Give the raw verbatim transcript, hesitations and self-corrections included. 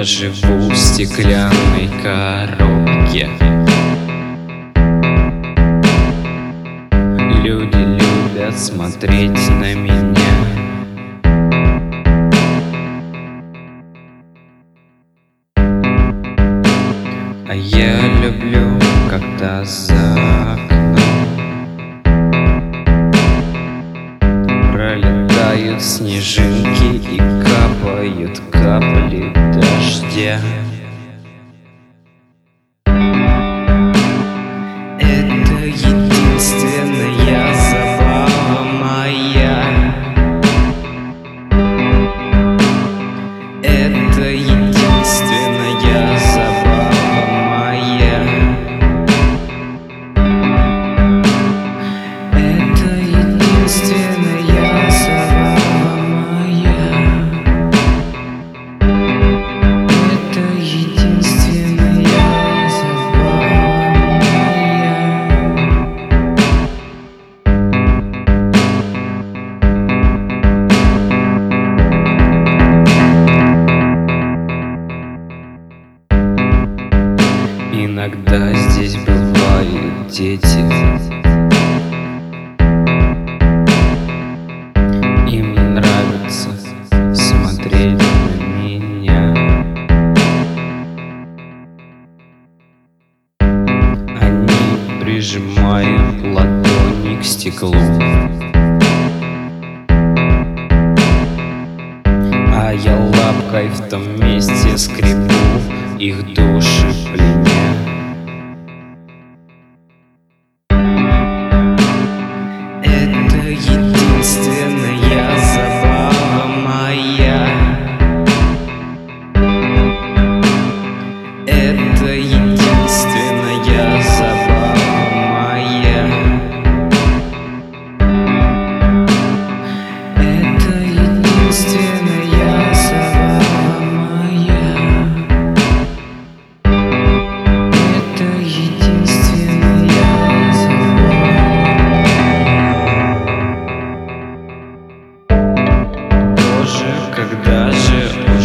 живу в стеклянной коробке. Люди любят смотреть на меня. А я люблю, когда за окном пролетают снежинки и капают капли дождя. Это единственная забава моя. Это единственная забава моя. Это единственная забава моя. Это единственная забава моя. Иногда здесь бывают дети. Им нравится смотреть на меня. Они прижимают ладони к стеклу, а я лапкой в том месте скребу их души пленя. Это единственная забава моя. Это единственная забава моя. Это единственная забава моя. Это единственная забава. Боже, когда же